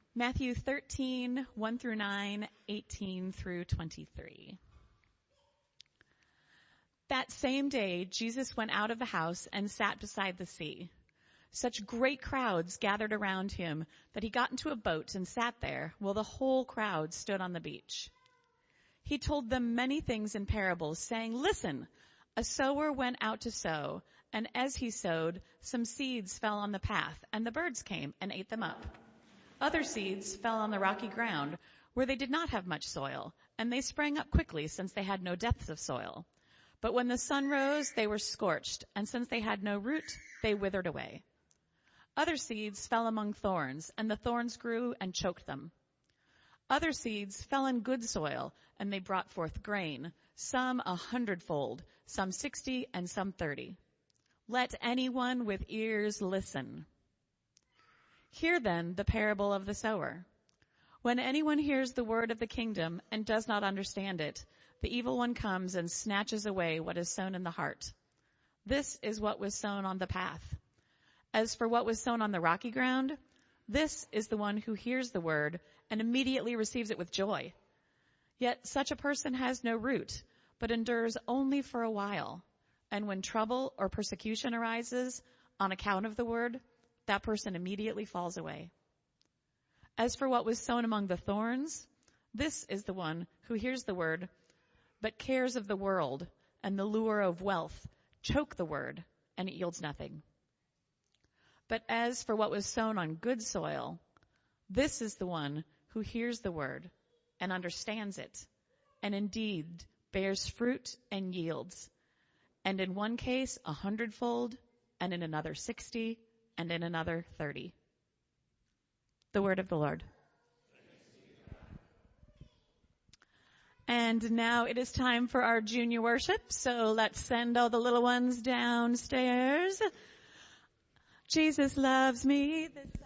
Matthew 13, 1 through 9, 18 through 23. That same day, Jesus went out of the house and sat beside the sea. Such great crowds gathered around him that he got into a boat and sat there while the whole crowd stood on the beach. He told them many things in parables, saying, "Listen, a sower went out to sow, and as he sowed, some seeds fell on the path, and the birds came and ate them up. Other seeds fell on the rocky ground, where they did not have much soil, and they sprang up quickly since they had no depth of soil. But when the sun rose, they were scorched, and since they had no root, they withered away. Other seeds fell among thorns, and the thorns grew and choked them. Other seeds fell in good soil, and they brought forth grain, some 100-fold, some 60, and some 30. Let anyone with ears listen. Hear then the parable of the sower. When anyone hears the word of the kingdom and does not understand it, the evil one comes and snatches away what is sown in the heart. This is what was sown on the path. As for what was sown on the rocky ground, this is the one who hears the word and immediately receives it with joy. Yet such a person has no root, but endures only for a while. And when trouble or persecution arises on account of the word, that person immediately falls away. As for what was sown among the thorns, this is the one who hears the word, but cares of the world and the lure of wealth choke the word, and it yields nothing. But as for what was sown on good soil, this is the one who hears the word and understands it, and indeed bears fruit and yields, and in one case 100-fold, and in another 60, and in another 30. The word of the Lord. And now it is time for our junior worship, so let's send all the little ones downstairs. Jesus loves me.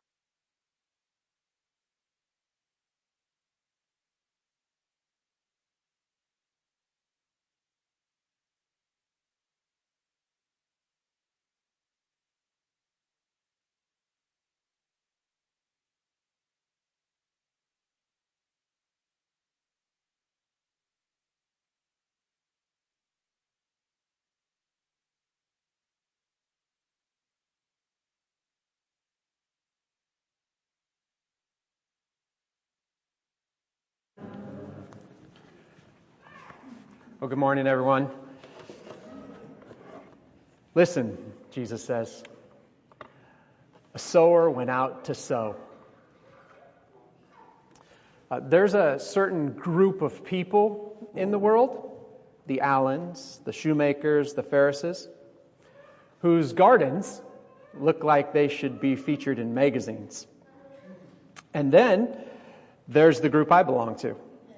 Well, good morning, everyone. Listen, Jesus says, a sower went out to sow. There's a certain group of people in the world, the Allens, the Shoemakers, the Ferrises, whose gardens look like they should be featured in magazines. And then there's the group I belong to.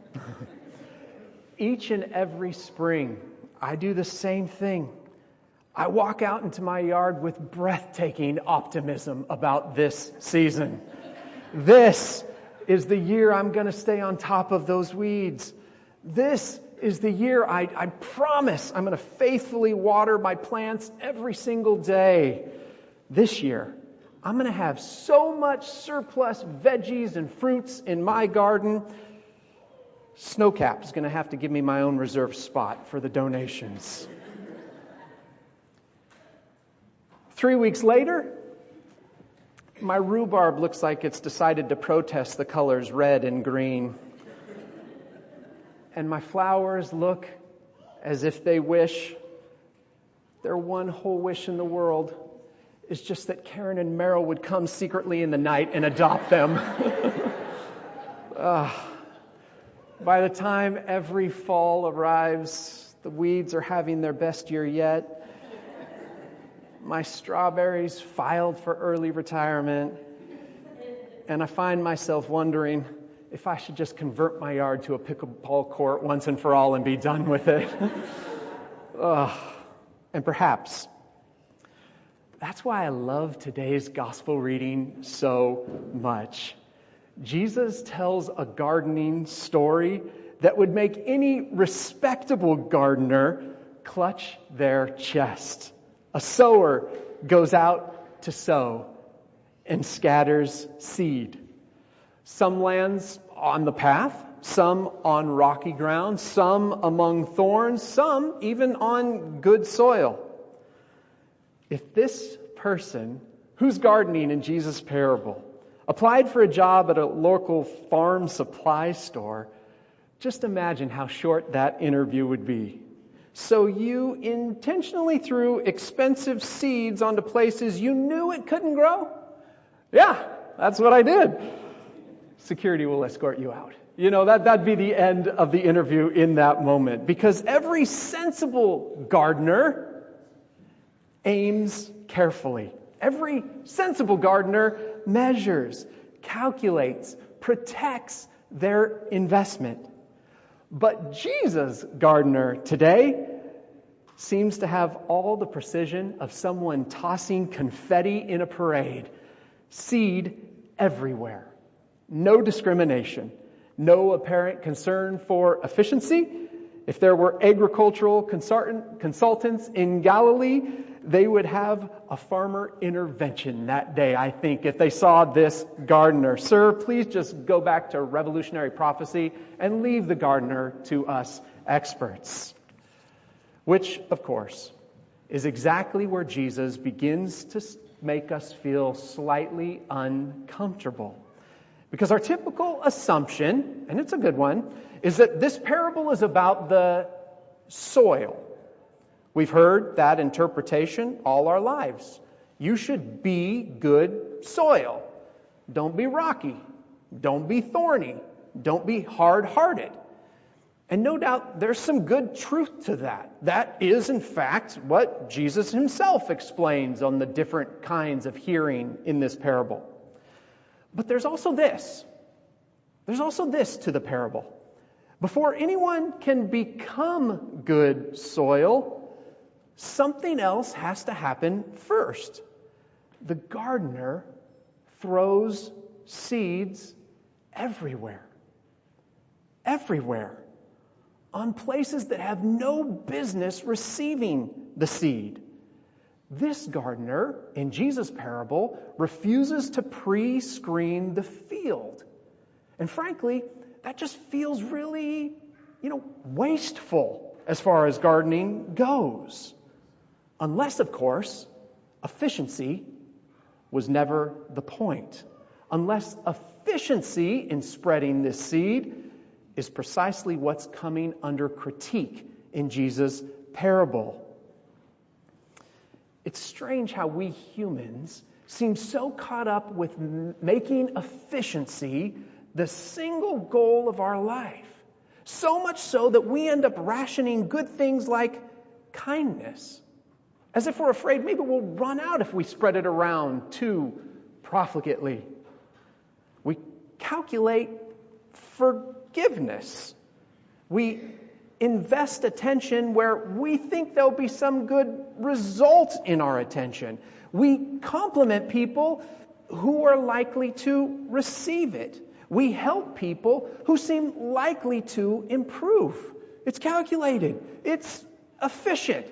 Each and every spring, I do the same thing. I walk out into my yard with breathtaking optimism about this season. This is the year I'm going to stay on top of those weeds. This is the year I promise I'm going to faithfully water my plants every single day. This year, I'm going to have so much surplus veggies and fruits in my garden. Snowcap is going to have to give me my own reserved spot for the donations. 3 weeks later, my rhubarb looks like it's decided to protest the colors red and green. And my flowers look as if they wish. Their one whole wish in the world is just that Karen and Merrill would come secretly in the night and adopt them. By the time every fall arrives, the weeds are having their best year yet. My strawberries filed for early retirement. And I find myself wondering if I should just convert my yard to a pickleball court once and for all and be done with it. And perhaps that's why I love today's gospel reading so much. Jesus tells a gardening story that would make any respectable gardener clutch their chest. A sower goes out to sow and scatters seed. Some lands on the path, some on rocky ground, some among thorns, some even on good soil. If this person who's gardening in Jesus' parable applied for a job at a local farm supply store, just imagine how short that interview would be. So you intentionally threw expensive seeds onto places you knew it couldn't grow? Yeah, that's what I did. Security will escort you out. That'd be the end of the interview in that moment. Because every sensible gardener aims carefully. Every sensible gardener measures, calculates, protects their investment. But Jesus' gardener today seems to have all the precision of someone tossing confetti in a parade. Seed everywhere. No discrimination. No apparent concern for efficiency. If there were agricultural consultants in Galilee, they would have a farmer intervention that day, I think, if they saw this gardener. Sir, please just go back to revolutionary prophecy and leave the gardener to us experts. Which, of course, is exactly where Jesus begins to make us feel slightly uncomfortable. Because our typical assumption, and it's a good one, is that this parable is about the soil. We've heard that interpretation all our lives. You should be good soil. Don't be rocky. Don't be thorny. Don't be hard-hearted. And no doubt there's some good truth to that. That is, in fact, what Jesus himself explains on the different kinds of hearing in this parable. But there's also this. There's also this to the parable. Before anyone can become good soil, something else has to happen first. The gardener throws seeds everywhere. Everywhere. On places that have no business receiving the seed. This gardener, in Jesus' parable, refuses to pre-screen the field. And frankly, that just feels really, wasteful as far as gardening goes. Unless, of course, efficiency was never the point. Unless efficiency in spreading this seed is precisely what's coming under critique in Jesus' parable. It's strange how we humans seem so caught up with making efficiency the single goal of our life. So much so that we end up rationing good things like kindness. As if we're afraid maybe we'll run out if we spread it around too profligately. We calculate forgiveness. We invest attention where we think there'll be some good result in our attention. We compliment people who are likely to receive it. We help people who seem likely to improve. It's calculated. It's efficient.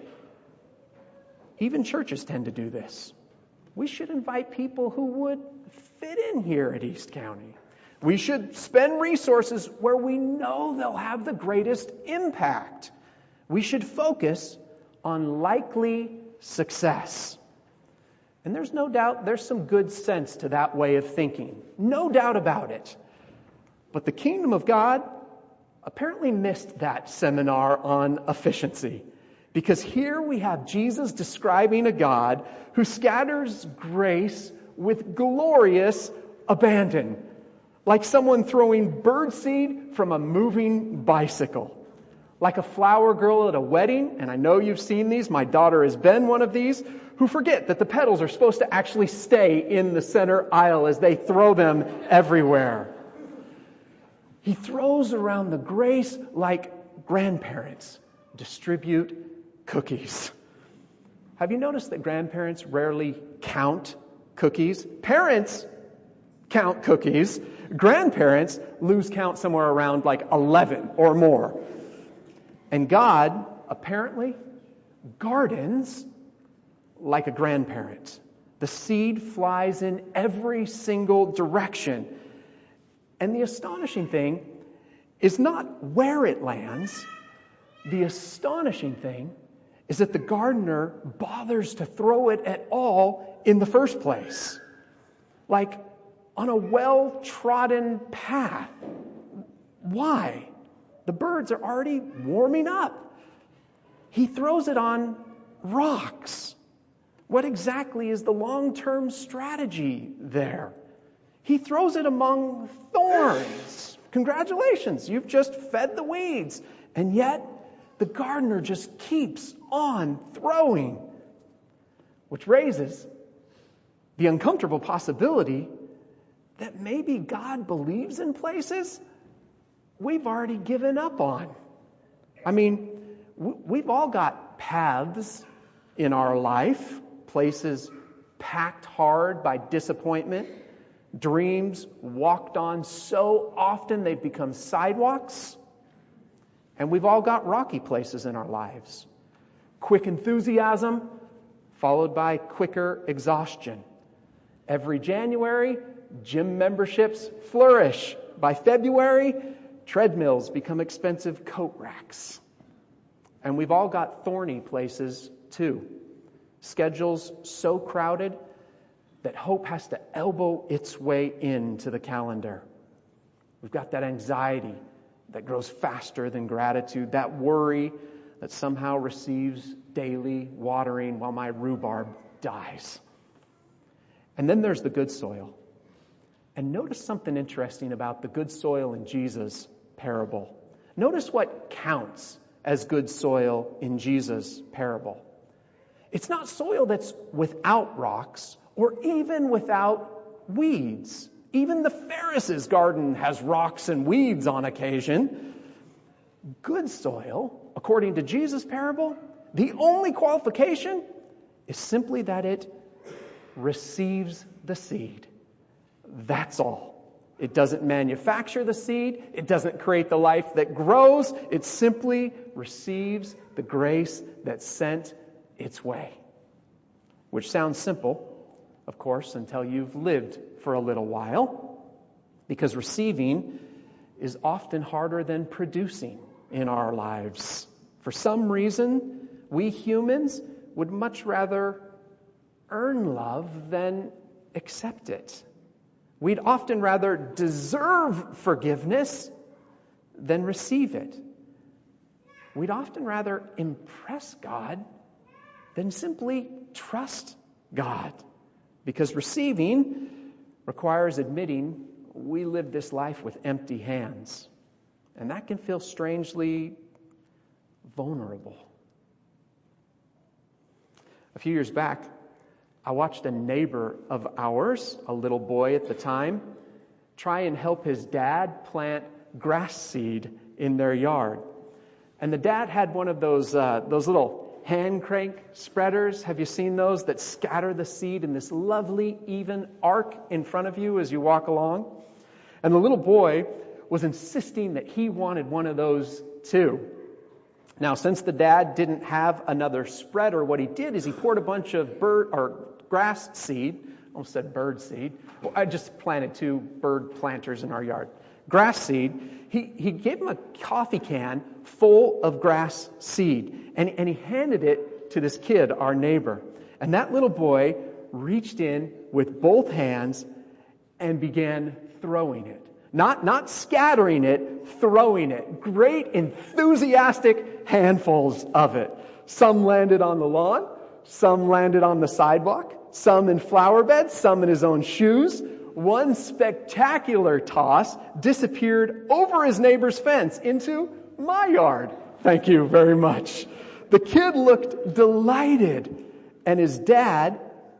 Even churches tend to do this. We should invite people who would fit in here at East County. We should spend resources where we know they'll have the greatest impact. We should focus on likely success. And there's no doubt there's some good sense to that way of thinking. No doubt about it. But the kingdom of God apparently missed that seminar on efficiency. Because here we have Jesus describing a God who scatters grace with glorious abandon. Like someone throwing birdseed from a moving bicycle. Like a flower girl at a wedding, and I know you've seen these, my daughter has been one of these, who forget that the petals are supposed to actually stay in the center aisle as they throw them everywhere. He throws around the grace like grandparents distribute cookies. Have you noticed that grandparents rarely count cookies? Parents count cookies. Grandparents lose count somewhere around like 11 or more. And God, apparently, gardens like a grandparent. The seed flies in every single direction. And the astonishing thing is not where it lands. The astonishing thing is that the gardener bothers to throw it at all in the first place. Like on a well-trodden path. Why? The birds are already warming up. He throws it on rocks. What exactly is the long-term strategy there? He throws it among thorns. Congratulations, you've just fed the weeds. And yet, the gardener just keeps on throwing, which raises the uncomfortable possibility that maybe God believes in places we've already given up on. I mean, we've all got paths in our life, places packed hard by disappointment, dreams walked on so often they've become sidewalks. And we've all got rocky places in our lives. Quick enthusiasm followed by quicker exhaustion. Every January, gym memberships flourish. By February, treadmills become expensive coat racks. And we've all got thorny places too. Schedules so crowded that hope has to elbow its way into the calendar. We've got that anxiety that grows faster than gratitude, that worry that somehow receives daily watering while my rhubarb dies. And then there's the good soil. And notice something interesting about the good soil in Jesus' parable. Notice what counts as good soil in Jesus' parable. It's not soil that's without rocks or even without weeds. Even the Pharisees' garden has rocks and weeds on occasion. Good soil, according to Jesus' parable, the only qualification is simply that it receives the seed. That's all. It doesn't manufacture the seed. It doesn't create the life that grows. It simply receives the grace that's sent its way. Which sounds simple, of course, until you've lived for a little while. Because receiving is often harder than producing in our lives. For some reason, we humans would much rather earn love than accept it. We'd often rather deserve forgiveness than receive it. We'd often rather impress God than simply trust God. Because receiving requires admitting we live this life with empty hands. And that can feel strangely vulnerable. A few years back, I watched a neighbor of ours, a little boy at the time, try and help his dad plant grass seed in their yard. And the dad had one of those little hand crank spreaders. Have you seen those that scatter the seed in this lovely, even arc in front of you as you walk along? And the little boy was insisting that he wanted one of those too. Now, since the dad didn't have another spreader, what he did is he poured a bunch of grass seed. I almost said bird seed. Well, I just planted 2 bird planters in our yard. Grass seed. He gave him a coffee can full of grass seed, and he handed it to this kid, our neighbor. And that little boy reached in with both hands and began throwing it. Not scattering it, throwing it. Great enthusiastic handfuls of it. Some landed on the lawn, some landed on the sidewalk, some in flower beds, some in his own shoes. One spectacular toss disappeared over his neighbor's fence into my yard. Thank you very much. The kid looked delighted, and his dad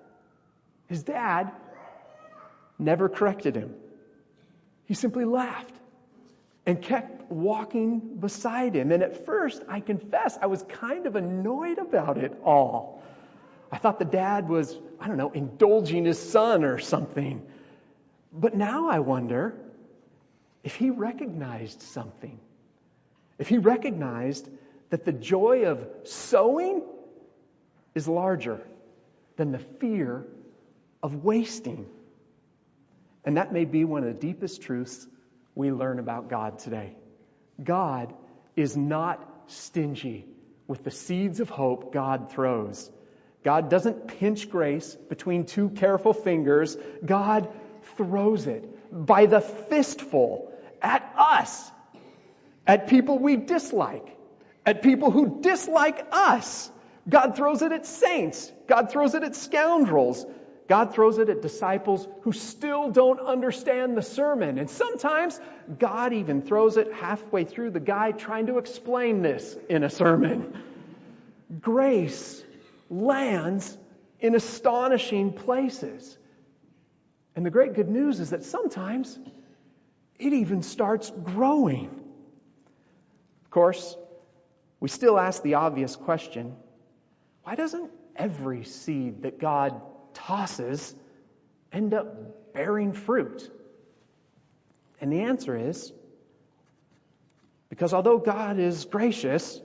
never corrected him. He simply laughed and kept walking beside him. And at first, I confess, I was kind of annoyed about it all. I thought the dad was, indulging his son or something. But now I wonder if he recognized something. If he recognized that the joy of sowing is larger than the fear of wasting. And that may be one of the deepest truths we learn about God today. God is not stingy with the seeds of hope God throws. God doesn't pinch grace between two careful fingers. God throws it by the fistful at us, at people we dislike, at people who dislike us. God throws it at saints. God throws it at scoundrels. God throws it at disciples who still don't understand the sermon. And sometimes God even throws it halfway through the guy trying to explain this in a sermon. Grace lands in astonishing places. And the great good news is that sometimes it even starts growing. Of course, we still ask the obvious question, why doesn't every seed that God tosses end up bearing fruit? And the answer is, because although God is gracious,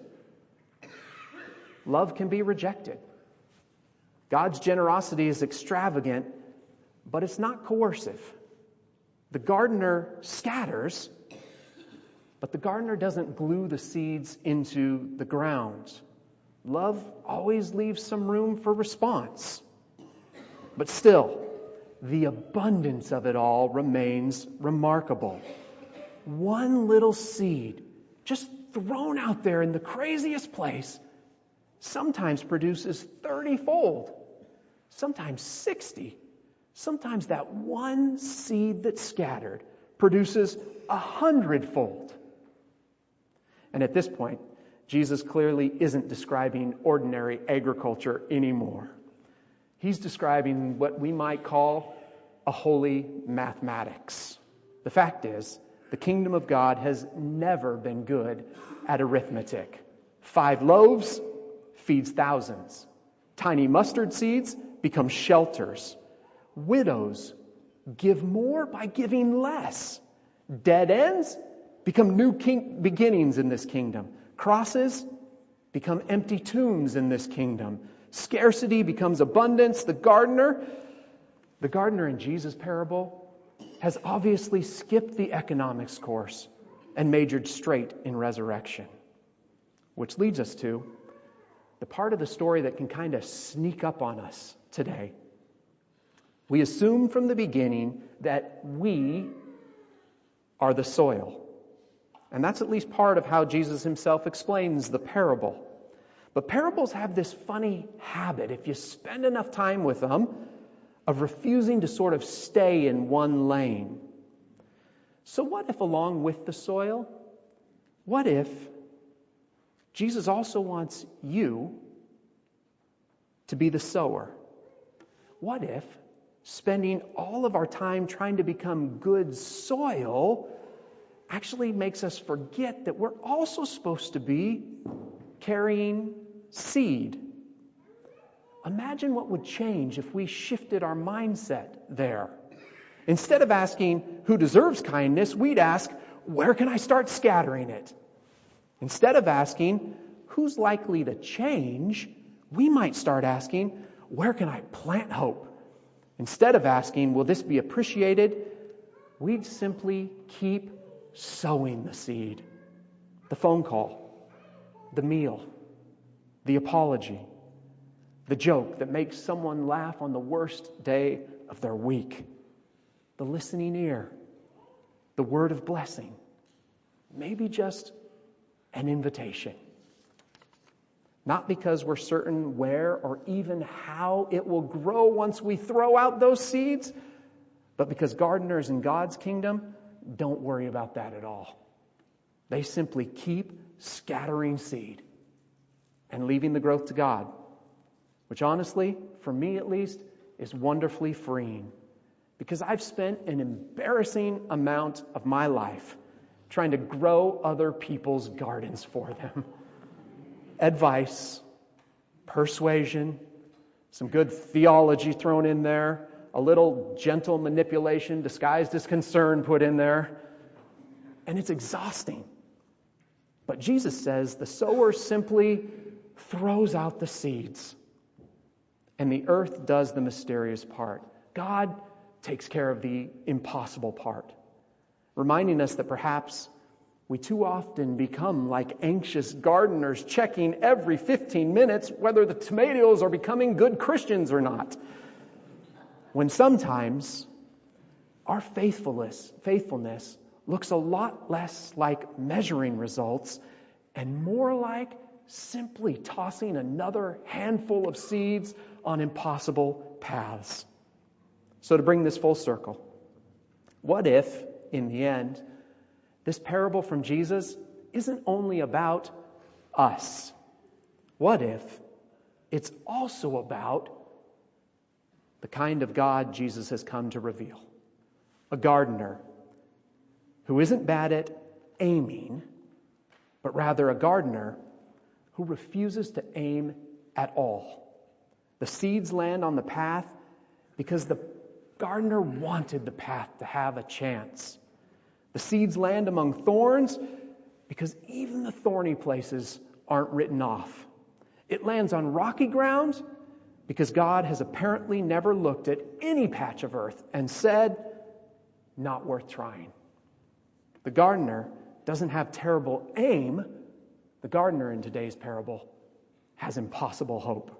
love can be rejected. God's generosity is extravagant, but it's not coercive. The gardener scatters, but the gardener doesn't glue the seeds into the ground. Love always leaves some room for response. But still, the abundance of it all remains remarkable. One little seed, just thrown out there in the craziest place, sometimes produces 30-fold, sometimes 60. Sometimes that one seed that's scattered produces 100-fold. And at this point, Jesus clearly isn't describing ordinary agriculture anymore. He's describing what we might call a holy mathematics. The fact is, the kingdom of God has never been good at arithmetic. 5 loaves feeds thousands. Tiny mustard seeds become shelters. Widows give more by giving less. Dead ends become new beginnings in this kingdom. Crosses become empty tombs in this kingdom. Scarcity becomes abundance. The gardener in Jesus' parable has obviously skipped the economics course and majored straight in resurrection. Which leads us to the part of the story that can kind of sneak up on us today. We assume from the beginning that we are the soil. And that's at least part of how Jesus himself explains the parable. But parables have this funny habit, if you spend enough time with them, of refusing to sort of stay in one lane. So what if along with the soil, what if Jesus also wants you to be the sower? What if spending all of our time trying to become good soil actually makes us forget that we're also supposed to be carrying seed? Imagine what would change if we shifted our mindset there. Instead of asking who deserves kindness, we'd ask, where can I start scattering it? Instead of asking who's likely to change, we might start asking, where can I plant hope? Instead of asking, will this be appreciated? We'd simply keep sowing the seed. The phone call, the meal, the apology, the joke that makes someone laugh on the worst day of their week, the listening ear, the word of blessing, maybe just an invitation. Not because we're certain where or even how it will grow once we throw out those seeds, but because gardeners in God's kingdom don't worry about that at all. They simply keep scattering seed and leaving the growth to God, which honestly, for me at least, is wonderfully freeing. Because I've spent an embarrassing amount of my life trying to grow other people's gardens for them. Advice, persuasion, some good theology thrown in there, a little gentle manipulation disguised as concern put in there. And it's exhausting. But Jesus says the sower simply throws out the seeds. And the earth does the mysterious part. God takes care of the impossible part. reminding us that perhaps we too often become like anxious gardeners, checking every 15 minutes whether the tomatoes are becoming good Christians or not. When sometimes our faithfulness looks a lot less like measuring results and more like simply tossing another handful of seeds on impossible paths. So to bring this full circle, what if, in the end, this parable from Jesus isn't only about us? What if it's also about the kind of God Jesus has come to reveal? A gardener who isn't bad at aiming, but rather a gardener who refuses to aim at all. The seeds land on the path because the gardener wanted the path to have a chance. The seeds land among thorns because even the thorny places aren't written off. It lands on rocky ground because God has apparently never looked at any patch of earth and said, not worth trying. The gardener doesn't have terrible aim. The gardener in today's parable has impossible hope.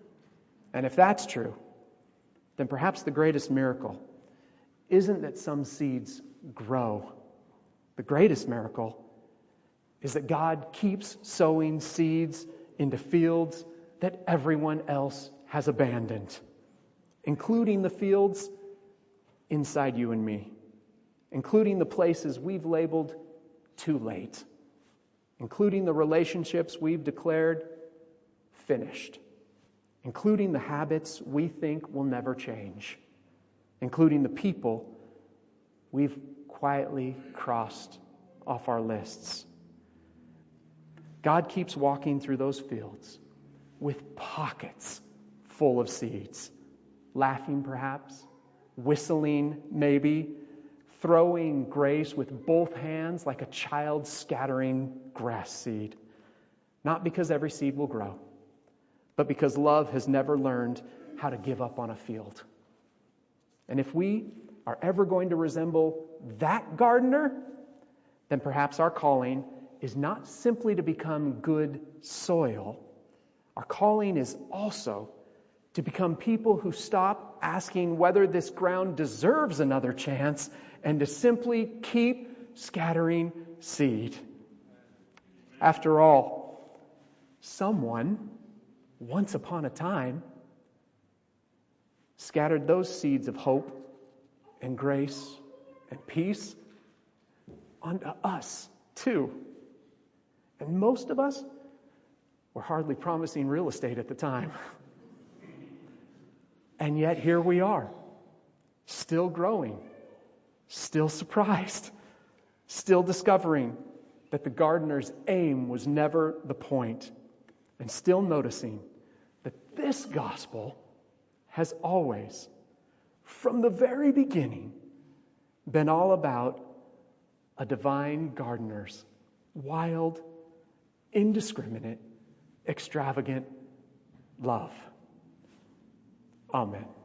And if that's true, then perhaps the greatest miracle isn't that some seeds grow. The greatest miracle is that God keeps sowing seeds into fields that everyone else has abandoned, including the fields inside you and me, including the places we've labeled too late, including the relationships we've declared finished, including the habits we think will never change, including the people we've quietly crossed off our lists. God keeps walking through those fields with pockets full of seeds, laughing perhaps, whistling maybe, throwing grace with both hands like a child scattering grass seed. Not because every seed will grow, but because love has never learned how to give up on a field. And if we are ever going to resemble that gardener, then perhaps our calling is not simply to become good soil. Our calling is also to become people who stop asking whether this ground deserves another chance and to simply keep scattering seed. After all, someone, once upon a time, scattered those seeds of hope and grace and peace onto us too. And most of us were hardly promising real estate at the time. And yet here we are, still growing, still surprised, still discovering that the gardener's aim was never the point, and still noticing that this gospel has always, from the very beginning, been all about a divine gardener's wild, indiscriminate, extravagant love. Amen.